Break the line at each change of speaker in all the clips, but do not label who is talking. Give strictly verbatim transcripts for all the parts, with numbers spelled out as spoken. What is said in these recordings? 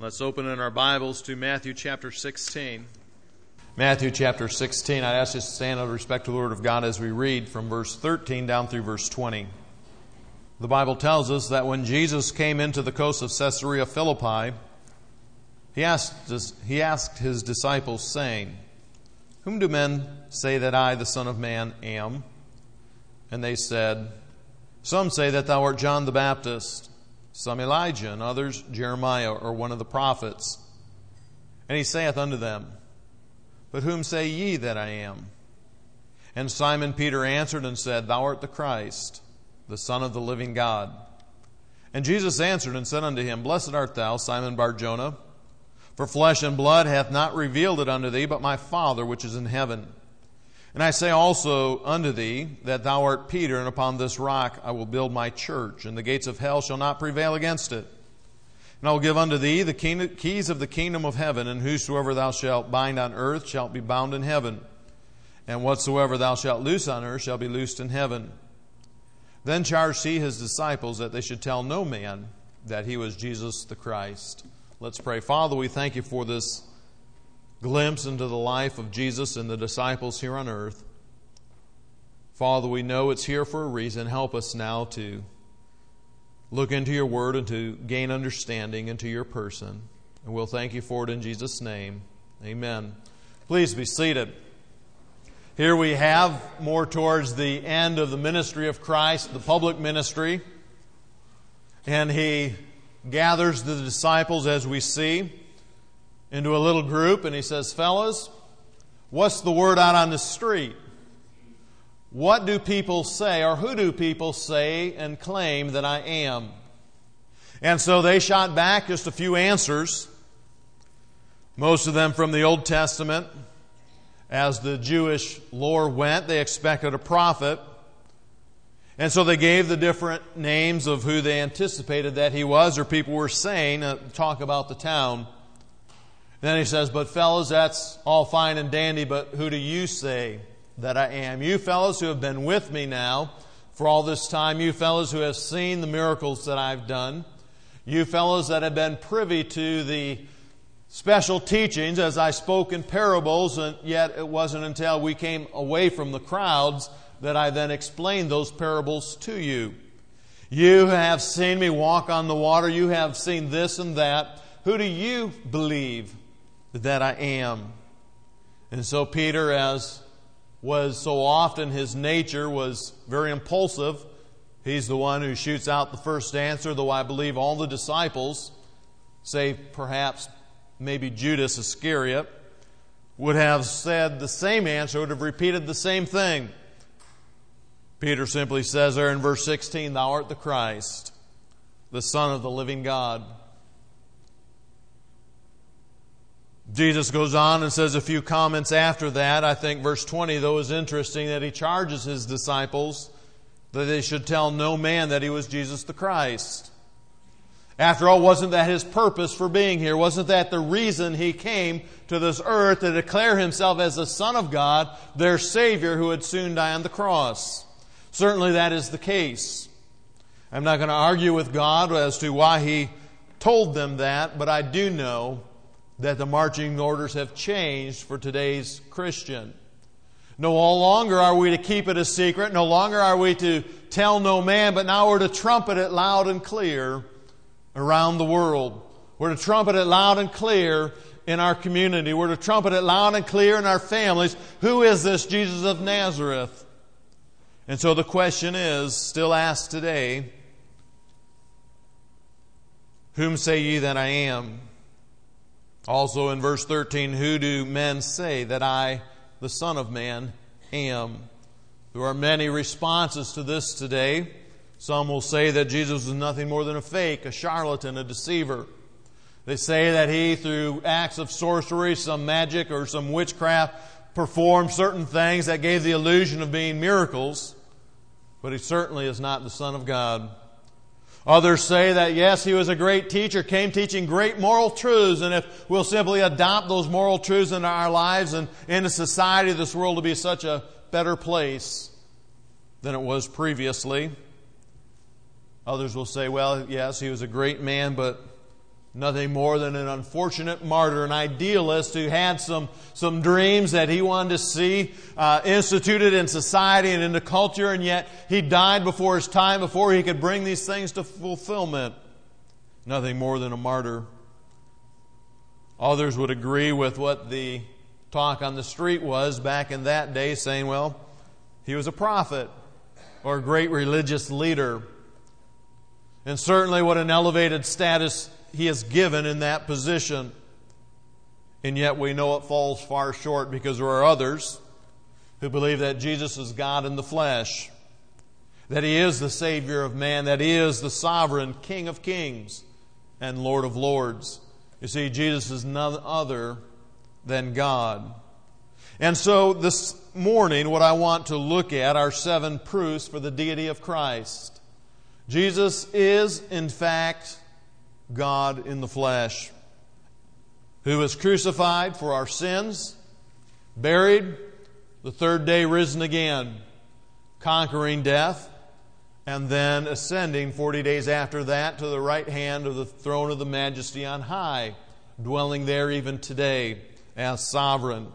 Let's open in our Bibles to Matthew chapter sixteen. Matthew chapter sixteen. I'd ask you to stand out of respect to the Word of God as we read from verse thirteen down through verse twenty. The Bible tells us that when Jesus came into the coast of Caesarea Philippi, he asked, he asked his disciples, saying, "Whom do men say that I, the Son of Man, am?" And they said, "Some say that thou art John the Baptist, some Elijah, and others Jeremiah, or one of the prophets." And he saith unto them, "But whom say ye that I am?" And Simon Peter answered and said, "Thou art the Christ, the Son of the living God." And Jesus answered and said unto him, "Blessed art thou, Simon Bar-Jonah, for flesh and blood hath not revealed it unto thee, but my Father which is in heaven. And I say also unto thee that thou art Peter, and upon this rock I will build my church, and the gates of hell shall not prevail against it. And I will give unto thee the keys of the kingdom of heaven, and whosoever thou shalt bind on earth shall be bound in heaven, and whatsoever thou shalt loose on earth shall be loosed in heaven." Then charged he his disciples that they should tell no man that he was Jesus the Christ. Let's pray. Father, we thank you for this glimpse into the life of Jesus and the disciples here on earth. Father, we know it's here for a reason. Help us now to look into your word and to gain understanding into your person. And we'll thank you for it in Jesus' name. Amen. Please be seated. Here we have, more towards the end of the ministry of Christ, the public ministry. And he gathers the disciples, as we see, into a little group, and he says, "Fellas, what's the word out on the street? What do people say, or who do people say and claim that I am?" And so they shot back just a few answers, most of them from the Old Testament. As the Jewish lore went, they expected a prophet. And so they gave the different names of who they anticipated that he was, or people were saying, uh, talk about the town. Then he says, "But fellas, that's all fine and dandy, but who do you say that I am? You fellas who have been with me now for all this time, you fellas who have seen the miracles that I've done, you fellas that have been privy to the special teachings as I spoke in parables, and yet it wasn't until we came away from the crowds that I then explained those parables to you. You have seen me walk on the water, you have seen this and that. Who do you believe that I am?" And so Peter, as was so often his nature, was very impulsive. He's the one who shoots out the first answer, though I believe all the disciples, save perhaps maybe Judas Iscariot, would have said the same answer, would have repeated the same thing. Peter simply says there in verse sixteen, "Thou art the Christ, the Son of the living God." Jesus goes on and says a few comments after that. I think verse twenty, though, is interesting, that he charges his disciples that they should tell no man that he was Jesus the Christ. After all, wasn't that his purpose for being here? Wasn't that the reason he came to this earth, to declare himself as the Son of God, their Savior who would soon die on the cross? Certainly that is the case. I'm not going to argue with God as to why he told them that, but I do know that the marching orders have changed for today's Christian. No longer are we to keep it a secret. No longer are we to tell no man, but now we're to trumpet it loud and clear around the world. We're to trumpet it loud and clear in our community. We're to trumpet it loud and clear in our families. Who is this Jesus of Nazareth? And so the question is, still asked today, "Whom say ye that I am?" Also in verse thirteen, "Who do men say that I, the Son of Man, am?" There are many responses to this today. Some will say that Jesus is nothing more than a fake, a charlatan, a deceiver. They say that he, through acts of sorcery, some magic or some witchcraft, performed certain things that gave the illusion of being miracles, but he certainly is not the Son of God. Others say that, yes, he was a great teacher, came teaching great moral truths, and if we'll simply adopt those moral truths into our lives and into society, this world will be such a better place than it was previously. Others will say, well, yes, he was a great man, but Nothing more than an unfortunate martyr, an idealist who had some, some dreams that he wanted to see uh, instituted in society and into culture, and yet he died before his time, before he could bring these things to fulfillment. Nothing more than a martyr. Others would agree with what the talk on the street was back in that day, saying, well, he was a prophet or a great religious leader. And certainly what an elevated status he is given in that position. And yet we know it falls far short, because there are others who believe that Jesus is God in the flesh, that He is the Savior of man, that He is the sovereign King of kings and Lord of lords. You see, Jesus is none other than God. And so this morning, what I want to look at are seven proofs for the deity of Christ. Jesus is, in fact, God in the flesh, who was crucified for our sins, buried, the third day risen again, conquering death, and then ascending forty days after that to the right hand of the throne of the Majesty on high, dwelling there even today as sovereign.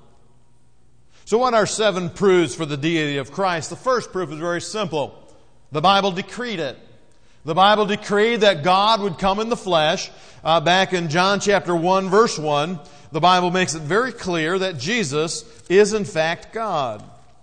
So what are seven proofs for the deity of Christ? The first proof is very simple. The Bible decreed it. The Bible decreed that God would come in the flesh. Uh, back in John chapter one, verse one, the Bible makes it very clear that Jesus is in fact God.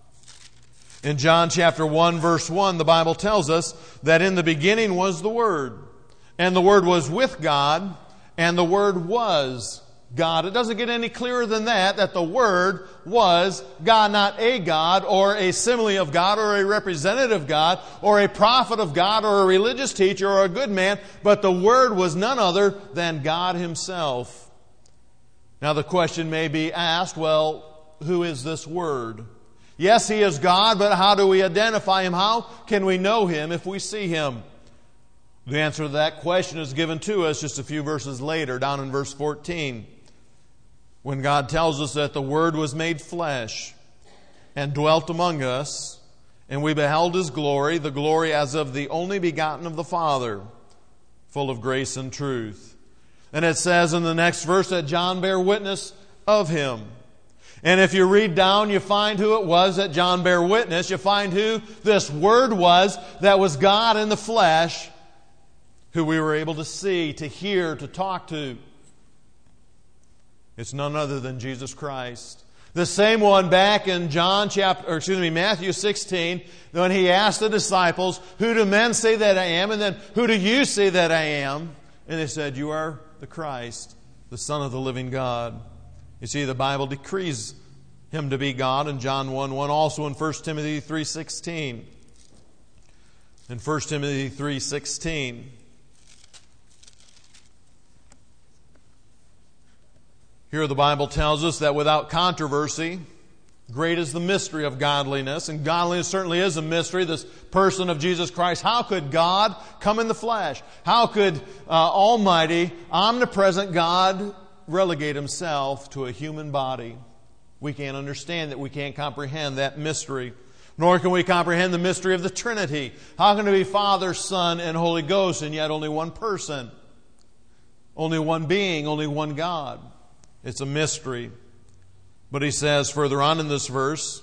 In John chapter one, verse one, the Bible tells us that in the beginning was the Word, and the Word was with God, and the Word was God. It doesn't get any clearer than that, that the Word was God, not a God, or a simile of God, or a representative of God, or a prophet of God, or a religious teacher, or a good man, but the Word was none other than God Himself. Now the question may be asked, well, who is this Word? Yes, He is God, but how do we identify Him? How can we know Him if we see Him? The answer to that question is given to us just a few verses later, down in verse fourteen, when God tells us that the Word was made flesh and dwelt among us, and we beheld His glory, the glory as of the only begotten of the Father, full of grace and truth. And it says in the next verse that John bare witness of Him. And if you read down, you find who it was that John bare witness. You find who this Word was that was God in the flesh, who we were able to see, to hear, to talk to. It's none other than Jesus Christ. The same one back in John chapter, or excuse me, Matthew sixteen, when He asked the disciples, who do men say that I am? And then, who do you say that I am? And they said, you are the Christ, the Son of the living God. You see, the Bible decrees Him to be God in John one one, also in First Timothy three sixteen. In First Timothy three sixteen. Here the Bible tells us that without controversy, great is the mystery of godliness. And godliness certainly is a mystery, this person of Jesus Christ. How could God come in the flesh? How could uh, Almighty, omnipresent God relegate Himself to a human body? We can't understand that. We can't comprehend that mystery. Nor can we comprehend the mystery of the Trinity. How can it be Father, Son, and Holy Ghost, and yet only one person? Only one being, only one God. It's a mystery. But he says further on in this verse,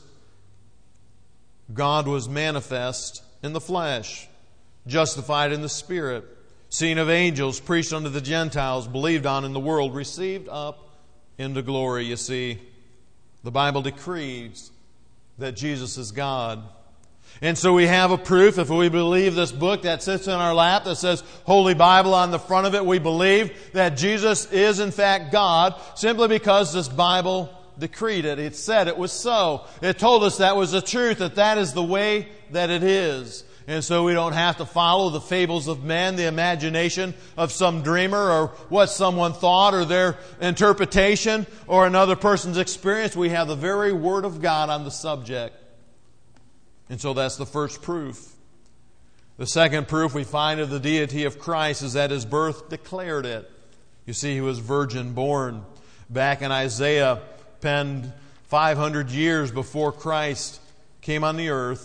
God was manifest in the flesh, justified in the Spirit, seen of angels, preached unto the Gentiles, believed on in the world, received up into glory. You see, the Bible decrees that Jesus is God. And so we have a proof, if we believe this book that sits in our lap that says Holy Bible on the front of it, we believe that Jesus is in fact God, simply because this Bible decreed it. It said it was so. It told us that was the truth, that that is the way that it is. And so we don't have to follow the fables of men, the imagination of some dreamer, or what someone thought, or their interpretation, or another person's experience. We have the very Word of God on the subject. And so that's the first proof. The second proof we find of the deity of Christ is that His birth declared it. You see, He was virgin born. Back in Isaiah, penned five hundred years before Christ came on the earth,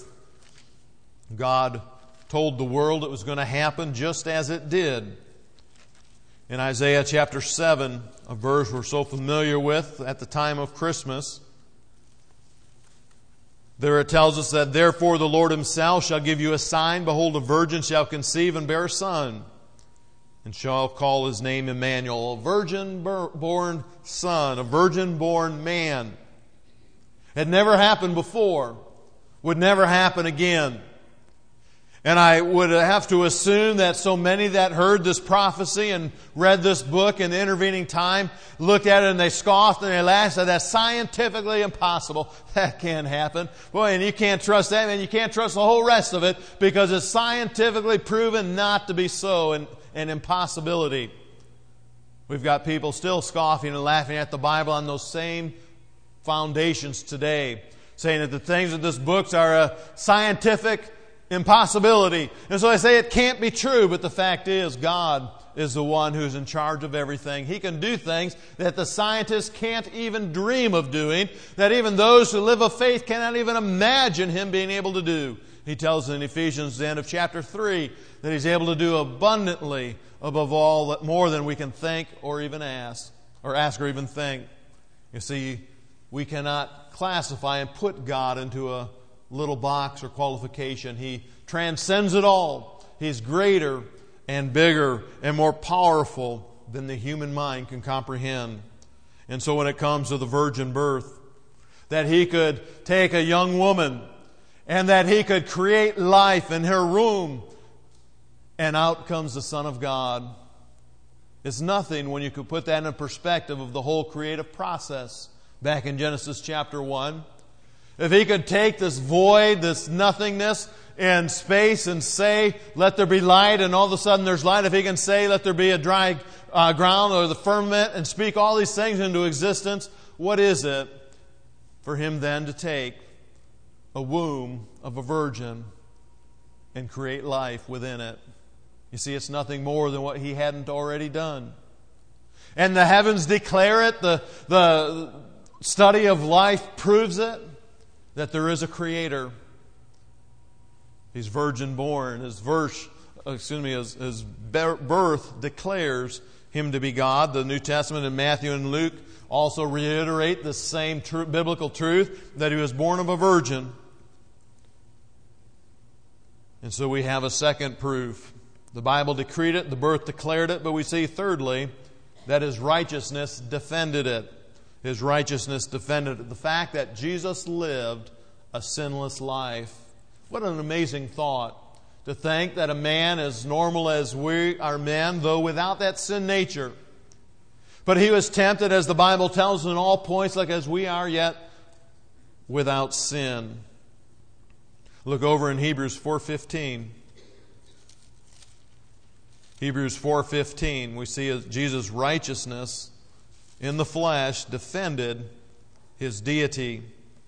God told the world it was going to happen just as it did. In Isaiah chapter seven, a verse we're so familiar with at the time of Christmas, there it tells us that, "Therefore the Lord Himself shall give you a sign. Behold, a virgin shall conceive and bear a son, and shall call His name Emmanuel," a virgin-born son, a virgin-born man. Had never happened before, would never happen again. And I would have to assume that so many that heard this prophecy and read this book in the intervening time looked at it and they scoffed and they laughed, said, "That's scientifically impossible. That can't happen." Boy, and you can't trust that, and you can't trust the whole rest of it, because it's scientifically proven not to be so, and an impossibility. We've got people still scoffing and laughing at the Bible on those same foundations today, saying that the things of this book are a scientific impossibility. And so they say it can't be true, but the fact is, God is the one who's in charge of everything. He can do things that the scientists can't even dream of doing, that even those who live of faith cannot even imagine Him being able to do. He tells in Ephesians, the end of chapter three, that He's able to do abundantly above all, more than we can think or even ask, or ask or even think. You see, we cannot classify and put God into a little box or qualification. He transcends it all. He's greater and bigger and more powerful than the human mind can comprehend. And so when it comes to the virgin birth, that He could take a young woman and that He could create life in her womb, and out comes the Son of God. It's nothing when you could put that in perspective of the whole creative process back in Genesis chapter one. If He could take this void, this nothingness in space and say, "Let there be light," and all of a sudden there's light. If He can say, "Let there be a dry uh, ground," or the firmament, and speak all these things into existence, what is it for Him then to take a womb of a virgin and create life within it? You see, it's nothing more than what He hadn't already done. And the heavens declare it. The, the study of life proves it, that there is a Creator. He's virgin born. His verse, excuse me, his, his birth declares Him to be God. The New Testament in Matthew and Luke also reiterate the same tr- biblical truth, that He was born of a virgin. And so we have a second proof. The Bible decreed it, the birth declared it, but we see thirdly that His righteousness defended it. His righteousness defended it. The fact that Jesus lived a sinless life. What an amazing thought, to think that a man as normal as we are men, though without that sin nature. But He was tempted, as the Bible tells, in all points like as we are, yet without sin. Look over in Hebrews four fifteen. Hebrews four fifteen, we see Jesus' righteousness in the flesh defended His deity.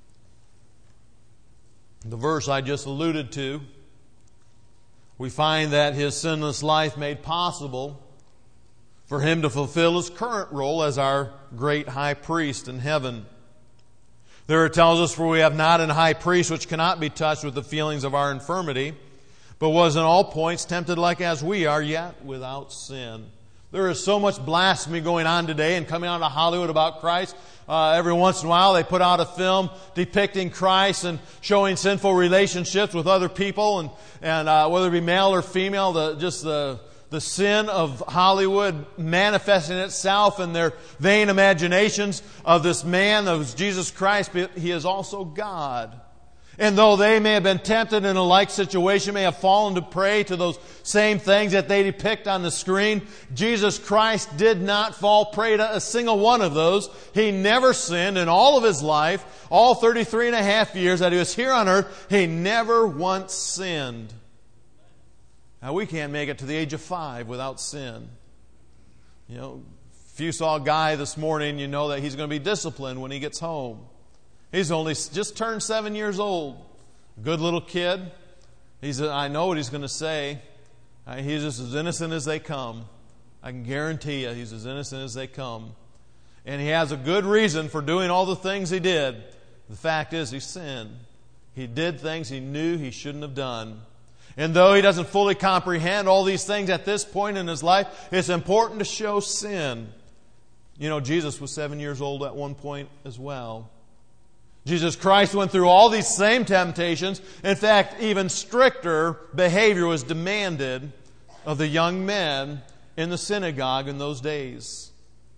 The verse I just alluded to, we find that His sinless life made possible for Him to fulfill His current role as our great high priest in heaven. There it tells us, "For we have not an high priest which cannot be touched with the feelings of our infirmity, but was in all points tempted like as we are, yet without sin." There is so much blasphemy going on today and coming out of Hollywood about Christ. Uh, every once in a while they put out a film depicting Christ and showing sinful relationships with other people, and, and uh, whether it be male or female, the, just the, the sin of Hollywood manifesting itself in their vain imaginations of this man, of Jesus Christ, but He is also God. And though they may have been tempted in a like situation, may have fallen to prey to those same things that they depict on the screen, Jesus Christ did not fall prey to a single one of those. He never sinned in all of His life, all thirty-three and a half years that He was here on earth. He never once sinned. Now, we can't make it to the age of five without sin. You know, if you saw a guy this morning, you know that he's going to be disciplined when he gets home. He's only just turned seven years old. Good little kid. He's, I know what he's going to say. He's just as innocent as they come. I can guarantee you he's as innocent as they come. And he has a good reason for doing all the things he did. The fact is, he sinned. He did things he knew he shouldn't have done. And though he doesn't fully comprehend all these things at this point in his life, it's important to show sin. You know, Jesus was seven years old at one point as well. Jesus Christ went through all these same temptations. In fact, even stricter behavior was demanded of the young men in the synagogue in those days.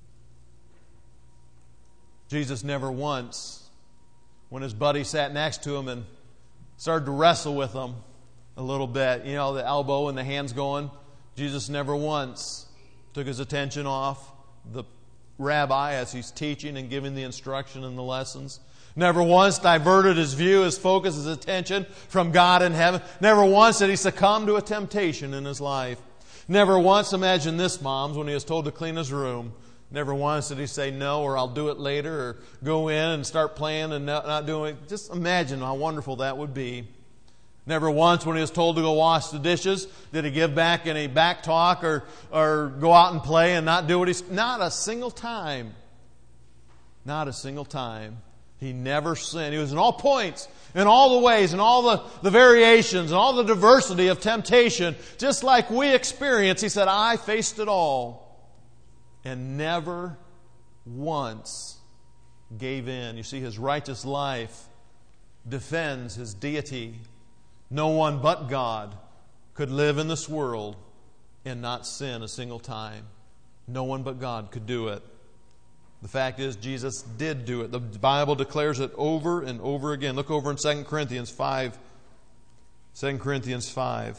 Jesus never once, when his buddy sat next to him and started to wrestle with him a little bit, you know, the elbow and the hands going, Jesus never once took his attention off the rabbi as he's teaching and giving the instruction and the lessons. Never once diverted his view, his focus, his attention from God in heaven. Never once did he succumb to a temptation in his life. Never once, imagine this, moms, when he was told to clean his room. Never once did he say no, or I'll do it later, or go in and start playing and not, not doing it. Just imagine how wonderful that would be. Never once, when he was told to go wash the dishes, did he give back any back talk or, or go out and play and not do what he's... Not a single time. Not a single time. He never sinned. He was in all points, in all the ways, in all the, the variations, and all the diversity of temptation, just like we experience. He said, I faced it all and never once gave in. You see, his righteous life defends his deity. No one but God could live in this world and not sin a single time. No one but God could do it. The fact is, Jesus did do it. The Bible declares it over and over again. Look over in Second Corinthians five. Second Corinthians five.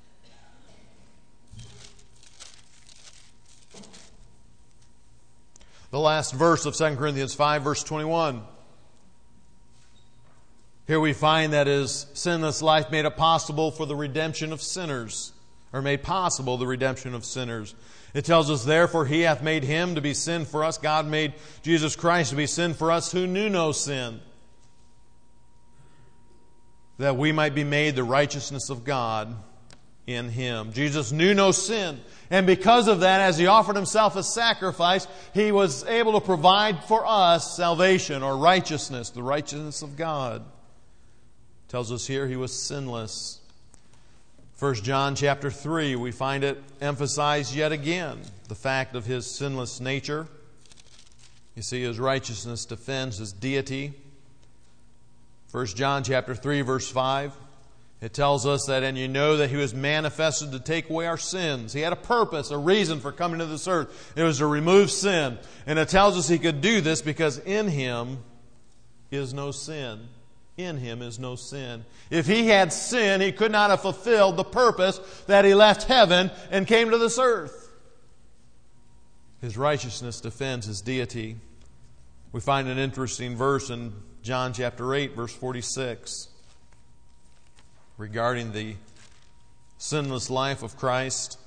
The last verse of Second Corinthians five, verse twenty-one. Here we find that his sinless life made it possible for the redemption of sinners, or made possible the redemption of sinners. It tells us, therefore, he hath made him to be sin for us. God made Jesus Christ to be sin for us who knew no sin, that we might be made the righteousness of God in him. Jesus knew no sin. And because of that, as he offered himself as sacrifice, he was able to provide for us salvation or righteousness, the righteousness of God. It tells us here he was sinless. First John chapter three, we find it emphasized yet again, the fact of his sinless nature. You see, his righteousness defends his deity. First John chapter three, verse five, it tells us that, and you know that he was manifested to take away our sins. He had a purpose, a reason for coming to this earth. It was to remove sin. And it tells us he could do this because in him is no sin. In him is no sin. If he had sin, he could not have fulfilled the purpose that he left heaven and came to this earth. His righteousness defends his deity. We find an interesting verse in John chapter eight, verse forty-six, regarding the sinless life of Christ.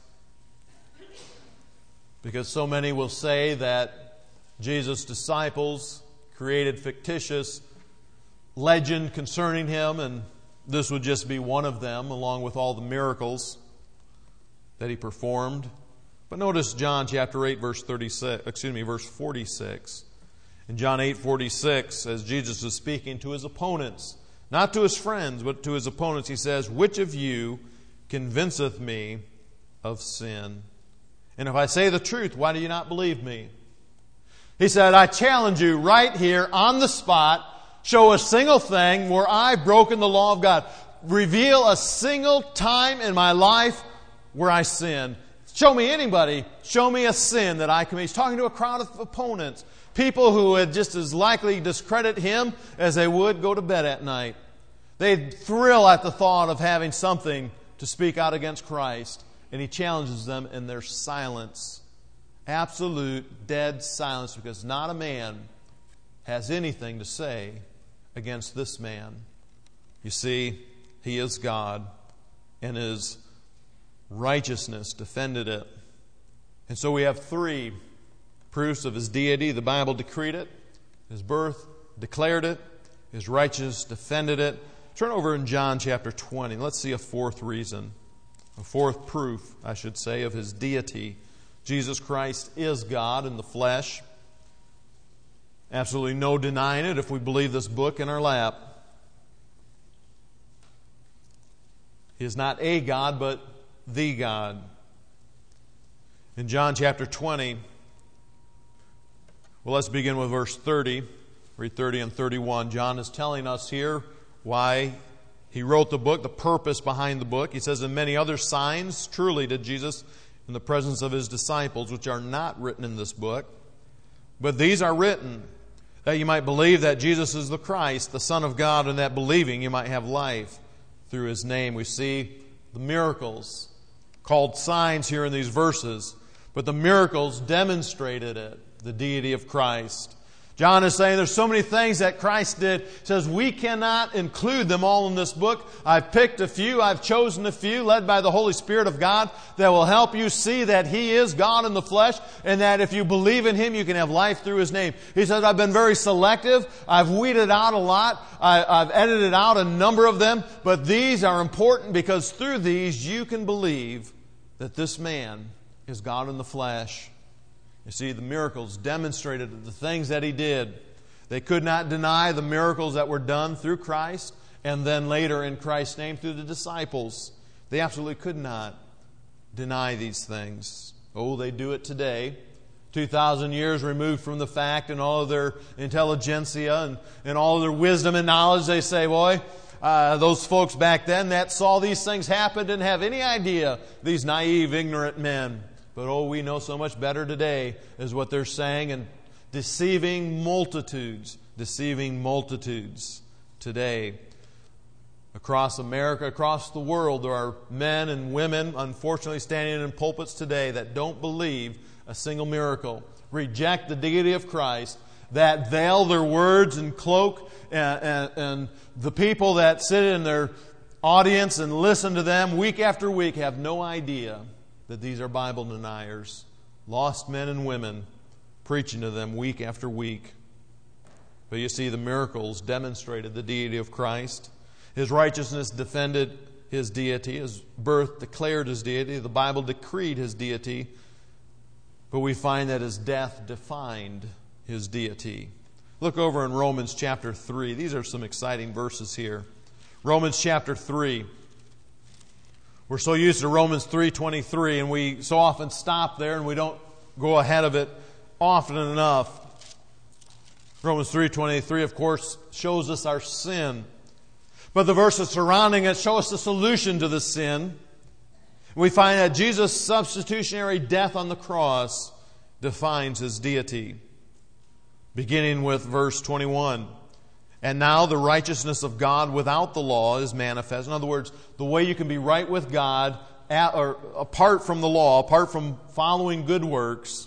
Because so many will say that Jesus' disciples created fictitious legend concerning him, and this would just be one of them, along with all the miracles that he performed. But notice John chapter eight, verse thirty-six, excuse me, verse forty-six. In John eight forty-six, as Jesus is speaking to his opponents, not to his friends, but to his opponents, he says, "Which of you convinceth me of sin? And if I say the truth, why do you not believe me?" He said, I challenge you right here on the spot. Show a single thing where I've broken the law of God. Reveal a single time in my life where I sinned. Show me anybody. Show me a sin that I commit. He's talking to a crowd of opponents. People who would just as likely discredit him as they would go to bed at night. They'd thrill at the thought of having something to speak out against Christ. And he challenges them in their silence. Absolute, dead silence, because not a man has anything to say against this man. You see, he is God, and his righteousness defended it. And so we have three proofs of his deity. The Bible decreed it, his birth declared it, his righteousness defended it. Turn over in John chapter twenty. Let's see a fourth reason, a fourth proof, I should say, of his deity. Jesus Christ is God in the flesh. Absolutely no denying it if we believe this book in our lap. He is not a God, but the God. In John chapter twenty, well, let's begin with verse thirty. Read thirty and thirty-one. John is telling us here why he wrote the book, the purpose behind the book. He says, "And many other signs truly did Jesus in the presence of his disciples, which are not written in this book. But these are written, that you might believe that Jesus is the Christ, the Son of God, and that believing you might have life through his name." We see the miracles called signs here in these verses, but the miracles demonstrated it, the deity of Christ. John is saying there's so many things that Christ did. He says we cannot include them all in this book. I've picked a few. I've chosen a few, led by the Holy Spirit of God, that will help you see that He is God in the flesh, and that if you believe in Him, you can have life through His name. He says, I've been very selective. I've weeded out a lot. I, I've edited out a number of them. But these are important because through these, you can believe that this man is God in the flesh. You see, the miracles demonstrated the things that He did. They could not deny the miracles that were done through Christ, and then later in Christ's name through the disciples. They absolutely could not deny these things. Oh, they do it today. two thousand years removed from the fact, and all of their intelligentsia and, and all of their wisdom and knowledge, they say, boy, uh, those folks back then that saw these things happen didn't have any idea, these naive, ignorant men. But oh, we know so much better today, is what they're saying, and deceiving multitudes, deceiving multitudes today. Across America, across the world, there are men and women, unfortunately, standing in pulpits today that don't believe a single miracle, reject the deity of Christ, that veil their words and cloak, and, and, and the people that sit in their audience and listen to them week after week have no idea that these are Bible deniers, lost men and women, preaching to them week after week. But you see, the miracles demonstrated the deity of Christ. His righteousness defended His deity. His birth declared His deity. The Bible decreed His deity. But we find that His death defined His deity. Look over in Romans chapter three. These are some exciting verses here. Romans chapter three. We're so used to Romans three twenty-three, and we so often stop there and we don't go ahead of it often enough. Romans three twenty-three, of course, shows us our sin. But the verses surrounding it show us the solution to the sin. We find that Jesus' substitutionary death on the cross defines His deity. Beginning with verse twenty-one. And now the righteousness of God without the law is manifest. In other words, the way you can be right with God at, or apart from the law, apart from following good works.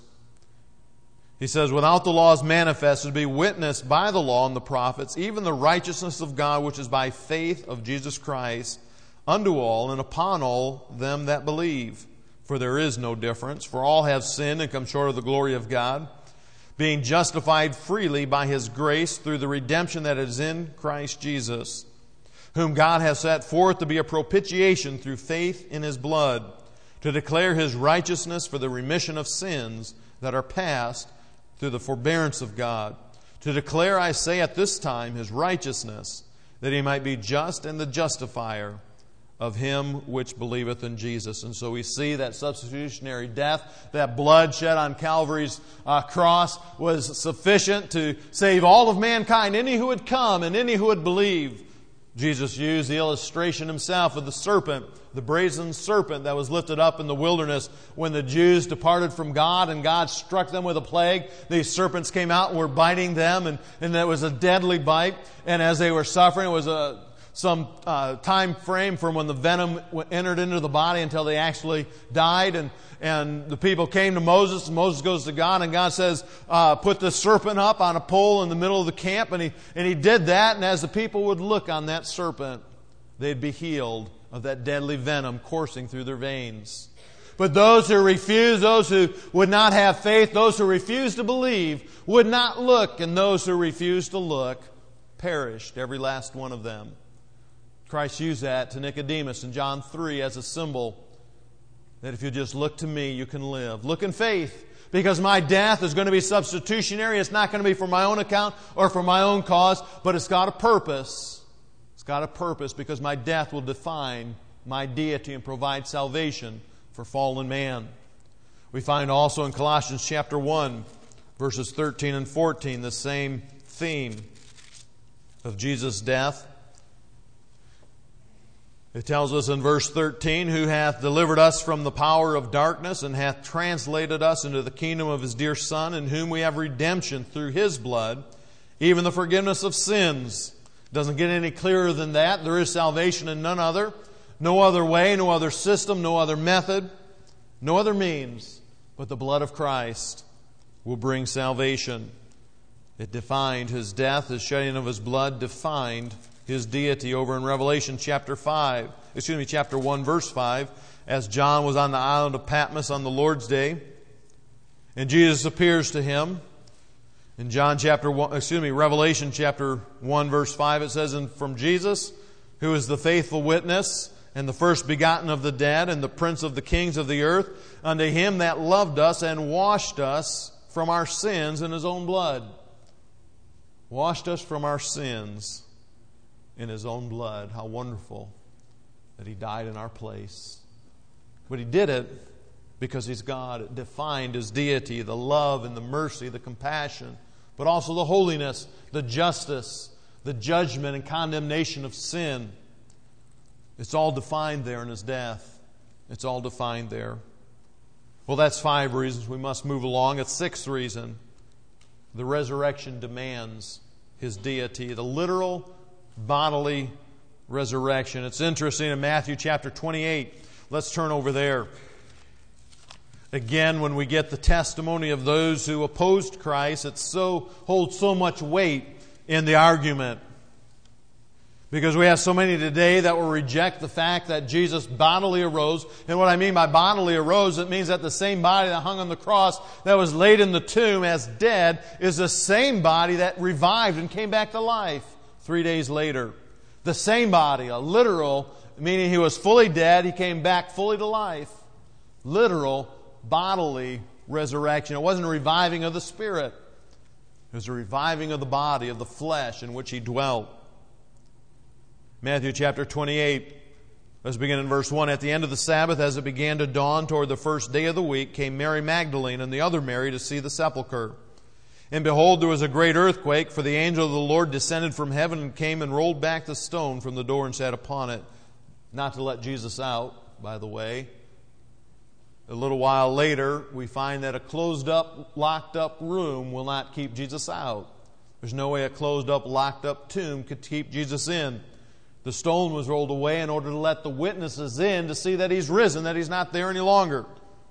He says, without the law is manifest, to be witnessed by the law and the prophets, even the righteousness of God, which is by faith of Jesus Christ, unto all and upon all them that believe. For there is no difference, for all have sinned and come short of the glory of God, being justified freely by His grace through the redemption that is in Christ Jesus, whom God has set forth to be a propitiation through faith in His blood, to declare His righteousness for the remission of sins that are past through the forbearance of God, to declare, I say, at this time His righteousness, that He might be just and the justifier of him which believeth in Jesus. And so we see that substitutionary death, that blood shed on Calvary's uh, cross was sufficient to save all of mankind, any who would come and any who would believe. Jesus used the illustration Himself of the serpent, the brazen serpent that was lifted up in the wilderness when the Jews departed from God and God struck them with a plague. These serpents came out and were biting them, and, and it was a deadly bite. And as they were suffering, it was a some uh, time frame from when the venom entered into the body until they actually died. And, and the people came to Moses, and Moses goes to God, and God says, uh, put the serpent up on a pole in the middle of the camp. And he, and he did that, and as the people would look on that serpent, they'd be healed of that deadly venom coursing through their veins. But those who refused, those who would not have faith, those who refused to believe, would not look, and those who refused to look perished, every last one of them. Christ used that to Nicodemus in John three as a symbol that if you just look to me, you can live. Look in faith, because my death is going to be substitutionary. It's not going to be for my own account or for my own cause, but it's got a purpose. It's got a purpose because my death will define my deity and provide salvation for fallen man. We find also in Colossians chapter one, verses thirteen and fourteen, the same theme of Jesus' death. It tells us in verse thirteen, who hath delivered us from the power of darkness and hath translated us into the kingdom of His dear Son, in whom we have redemption through His blood, even the forgiveness of sins. Doesn't get any clearer than that. There is salvation in none other. No other way, no other system, no other method, no other means, but the blood of Christ will bring salvation. It defined His death, His shedding of His blood defined His deity over in Revelation chapter five, excuse me, chapter one, verse five, as John was on the island of Patmos on the Lord's day, and Jesus appears to him. In John chapter one, excuse me, Revelation chapter one, verse five, it says, and from Jesus, who is the faithful witness, and the first begotten of the dead, and the prince of the kings of the earth, unto Him that loved us and washed us from our sins in His own blood. Washed us from our sins in His own blood. How wonderful that He died in our place. But He did it because He's God. It defined His deity, the love and the mercy, the compassion, but also the holiness, the justice, the judgment and condemnation of sin. It's all defined there in His death. It's all defined there. Well, that's five reasons. We must move along. A sixth reason, the resurrection demands His deity, the literal bodily resurrection. It's interesting in Matthew chapter twenty-eight. Let's turn over there. Again, when we get the testimony of those who opposed Christ, it so holds so much weight in the argument. Because we have so many today that will reject the fact that Jesus bodily arose. And what I mean by bodily arose, it means that the same body that hung on the cross, that was laid in the tomb as dead, is the same body that revived and came back to life three days later. The same body, a literal, meaning He was fully dead, He came back fully to life. Literal, bodily resurrection. It wasn't a reviving of the spirit. It was a reviving of the body, of the flesh in which He dwelt. Matthew chapter twenty-eight, let's begin in verse one. At the end of the Sabbath, as it began to dawn toward the first day of the week, came Mary Magdalene and the other Mary to see the sepulchre. And behold, there was a great earthquake, for the angel of the Lord descended from heaven and came and rolled back the stone from the door and sat upon it. Not to let Jesus out, by the way. A little while later, we find that a closed up, locked up room will not keep Jesus out. There's no way a closed up, locked up tomb could keep Jesus in. The stone was rolled away in order to let the witnesses in to see that He's risen, that He's not there any longer.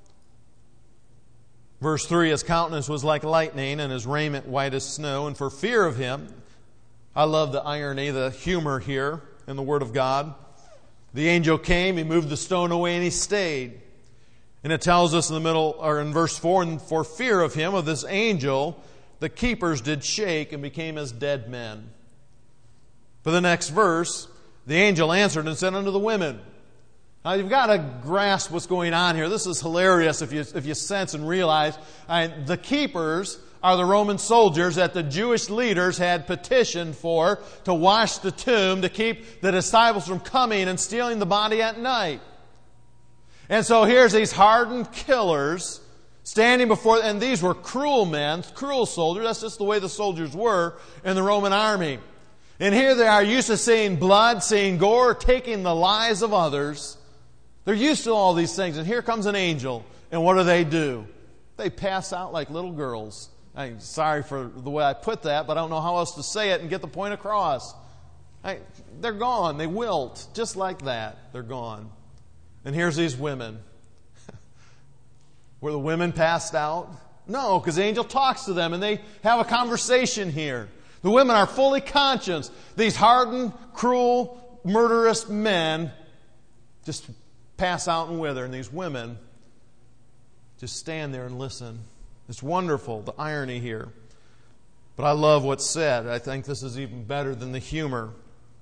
Verse three, His countenance was like lightning and His raiment white as snow. And for fear of Him, I love the irony, the humor here in the Word of God. The angel came, He moved the stone away, and He stayed. And it tells us in the middle, or in verse four, and for fear of Him, of this angel, the keepers did shake and became as dead men. For the next verse, the angel answered and said unto the women. Now you've got to grasp what's going on here. This is hilarious if you if you sense and realize. I mean, the keepers are the Roman soldiers that the Jewish leaders had petitioned for to watch the tomb to keep the disciples from coming and stealing the body at night. And so here's these hardened killers standing before, and these were cruel men, cruel soldiers. That's just the way the soldiers were in the Roman army. And here they are used to seeing blood, seeing gore, taking the lives of others. They're used to all these things. And here comes an angel. And what do they do? They pass out like little girls. I'm sorry for the way I put that, but I don't know how else to say it and get the point across. I, they're gone. They wilt. Just like that. They're gone. And here's these women. Were the women passed out? No, because the angel talks to them and they have a conversation here. The women are fully conscious. These hardened, cruel, murderous men just pass out and wither. And these women just stand there and listen. It's wonderful, the irony here. But I love what's said. I think this is even better than the humor.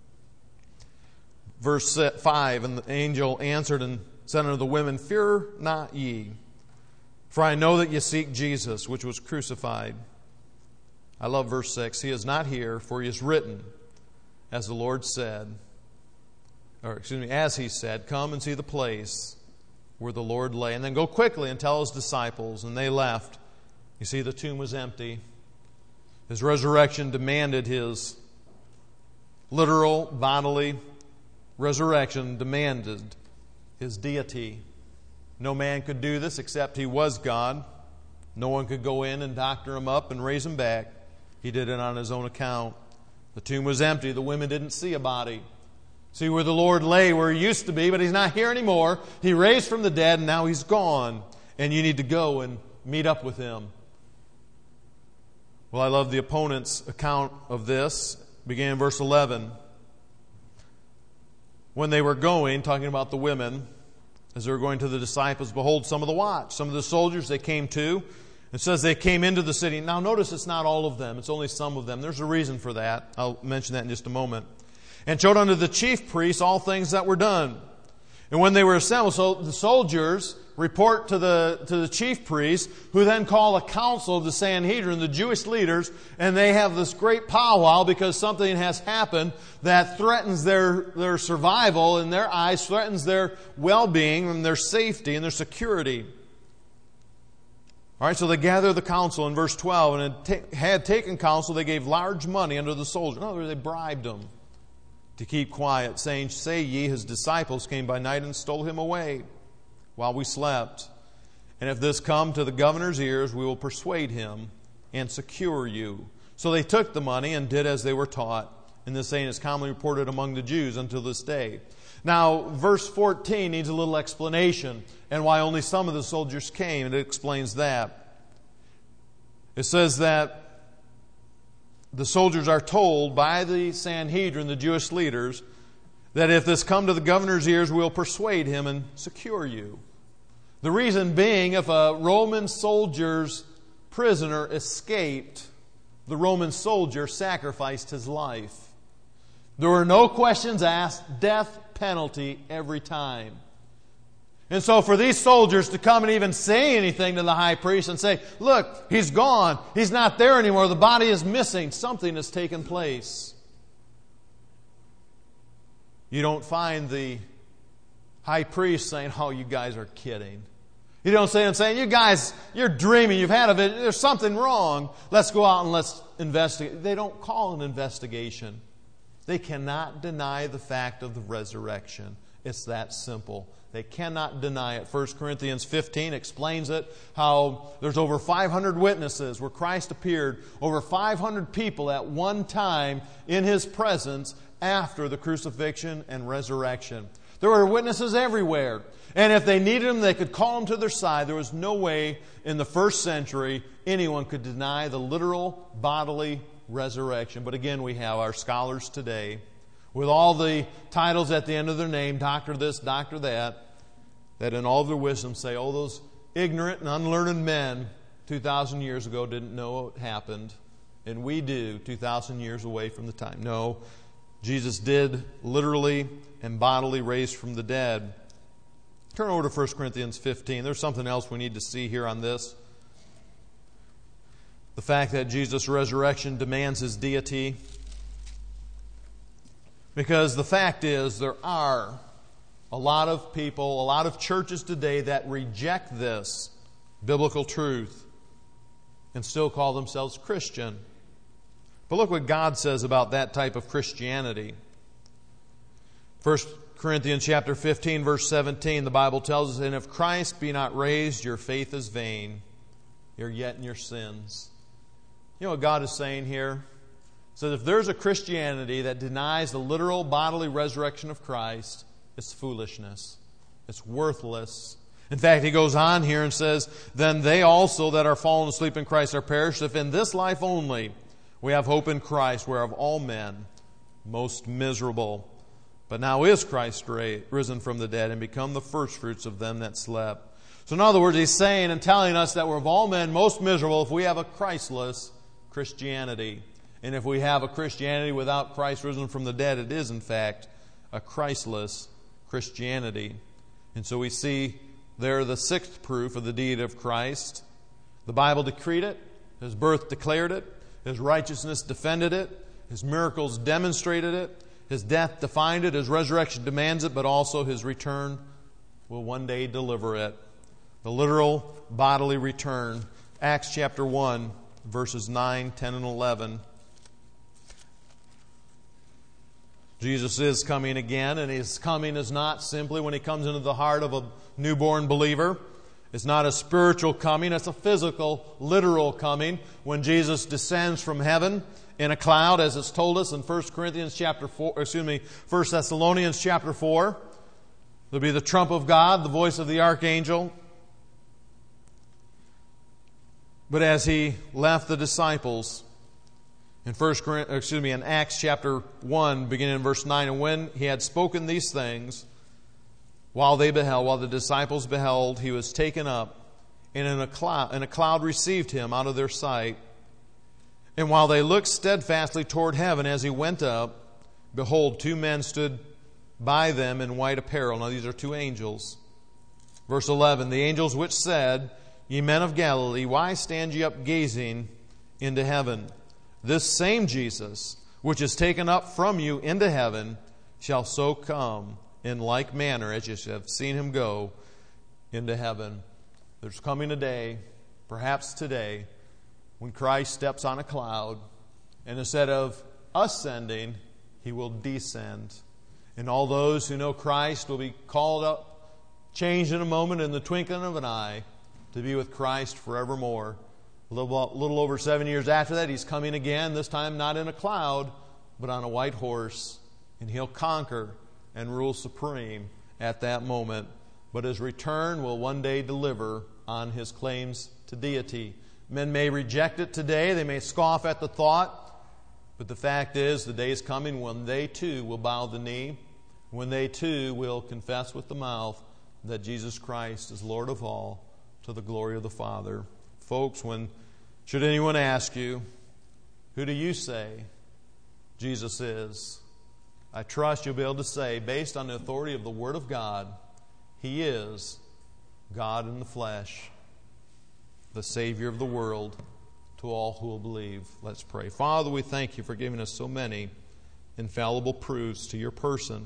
Verse five, and the angel answered and said unto the women, Fear not ye, for I know that ye seek Jesus, which was crucified. I love verse six. He is not here, for he is written, as the Lord said. or excuse me, as he said, come and see the place where the Lord lay, and then go quickly and tell his disciples. And they left. You see, the tomb was empty. His resurrection demanded his literal bodily resurrection, demanded his deity. No man could do this except he was God. No one could go in and doctor him up and raise him back. He did it on his own account. The tomb was empty. The women didn't see a body. See where the Lord lay, where he used to be, but he's not here anymore. He raised from the dead, and now he's gone. And you need to go and meet up with him. Well, I love the opponent's account of this. Began in verse eleven. When they were going, talking about the women, as they were going to the disciples, behold, some of the watch, some of the soldiers, they came to. It says they came into the city. Now notice it's not all of them. It's only some of them. There's a reason for that. I'll mention that in just a moment. And showed unto the chief priests all things that were done. And when they were assembled, so the soldiers report to the, to the chief priests, who then call a council of the Sanhedrin, the Jewish leaders, and they have this great powwow because something has happened that threatens their, their survival in their eyes, threatens their well-being and their safety and their security. All right, so they gather the council in verse twelve, and had, ta- had taken counsel, they gave large money unto the soldiers. In other words, they bribed them to keep quiet, saying, say ye, his disciples came by night and stole him away while we slept. And if this come to the governor's ears, we will persuade him and secure you. So they took the money and did as they were taught. And this saying is commonly reported among the Jews until this day. Now, verse fourteen needs a little explanation, and why only some of the soldiers came, and it explains that. It says that the soldiers are told by the Sanhedrin, the Jewish leaders, that if this come to the governor's ears, we'll persuade him and secure you. The reason being, if a Roman soldier's prisoner escaped, the Roman soldier sacrificed his life. There were no questions asked, death penalty every time. And so for these soldiers to come and even say anything to the high priest and say, look, he's gone, he's not there anymore, the body is missing, something has taken place. You don't find the high priest saying, oh, you guys are kidding. You don't say and saying, you guys, you're dreaming, you've had of it, there's something wrong, let's go out and let's investigate. They don't call an investigation. They cannot deny the fact of the resurrection. It's that simple. They cannot deny it. First Corinthians fifteen explains it, how there's over five hundred witnesses where Christ appeared, over five hundred people at one time in His presence after the crucifixion and resurrection. There were witnesses everywhere. And if they needed them, they could call them to their side. There was no way in the first century anyone could deny the literal bodily resurrection. But again, we have our scholars today with all the titles at the end of their name, doctor this, doctor that, that in all of their wisdom say, oh, those ignorant and unlearned men two thousand years ago didn't know what happened, and we do two thousand years away from the time. No, Jesus did literally and bodily raise from the dead. Turn over to First Corinthians fifteen. There's something else we need to see here on this. The fact that Jesus' resurrection demands His deity. Because the fact is, there are a lot of people, a lot of churches today that reject this biblical truth and still call themselves Christian. But look what God says about that type of Christianity. First Corinthians chapter fifteen, verse seventeen, the Bible tells us, and if Christ be not raised, your faith is vain. You're yet in your sins. You know what God is saying here? So if there's a Christianity that denies the literal bodily resurrection of Christ, it's foolishness. It's worthless. In fact, he goes on here and says, then they also that are fallen asleep in Christ are perished. If in this life only we have hope in Christ, whereof all men most miserable. But now is Christ risen from the dead and become the firstfruits of them that slept. So in other words, he's saying and telling us that we're of all men most miserable if we have a Christless Christianity. And if we have a Christianity without Christ risen from the dead, it is in fact a Christless Christianity. And so we see there the sixth proof of the deity of Christ. The Bible decreed it. His birth declared it. His righteousness defended it. His miracles demonstrated it. His death defined it, His resurrection demands it, but also His return will one day deliver it. The literal bodily return. Acts chapter one, verses nine, ten, and eleven. Jesus is coming again, and His coming is not simply when He comes into the heart of a newborn believer. It's not a spiritual coming, it's a physical, literal coming when Jesus descends from heaven in a cloud, as it's told us in First Corinthians chapter four, excuse me, First Thessalonians chapter four. There'll be the trump of God, the voice of the archangel. But as He left the disciples in First Corinthians, excuse me, in Acts chapter one, beginning in verse nine, and when He had spoken these things, while they beheld, while the disciples beheld, He was taken up, and in a cloud, and a cloud received Him out of their sight. And while they looked steadfastly toward heaven as He went up, behold, two men stood by them in white apparel. Now these are two angels. Verse eleven, the angels which said, Ye men of Galilee, why stand ye up gazing into heaven? This same Jesus, which is taken up from you into heaven, shall so come in like manner as you have seen Him go into heaven. There's coming a day, perhaps today, when Christ steps on a cloud, and instead of ascending, He will descend. And all those who know Christ will be called up, changed in a moment, in the twinkling of an eye, to be with Christ forevermore. A little, little over seven years after that, He's coming again, this time not in a cloud, but on a white horse. And He'll conquer and rule supreme at that moment. But His return will one day deliver on His claims to deity. Men may reject it today, they may scoff at the thought, but the fact is the day is coming when they too will bow the knee, when they too will confess with the mouth that Jesus Christ is Lord of all, to the glory of the Father. Folks, when should anyone ask you, who do you say Jesus is? I trust you'll be able to say, based on the authority of the Word of God, He is God in the flesh, the Savior of the world, to all who will believe. Let's pray. Father, we thank You for giving us so many infallible proofs to Your person.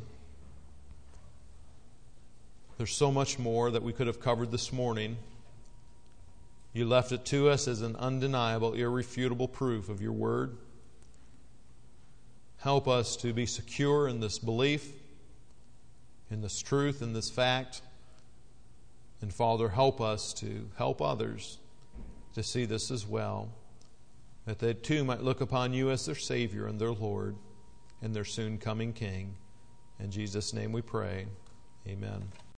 There's so much more that we could have covered this morning. You left it to us as an undeniable, irrefutable proof of Your Word. Help us to be secure in this belief, in this truth, in this fact. And Father, help us to help others to see this as well, that they too might look upon You as their Savior and their Lord and their soon coming King. In Jesus' name we pray. Amen.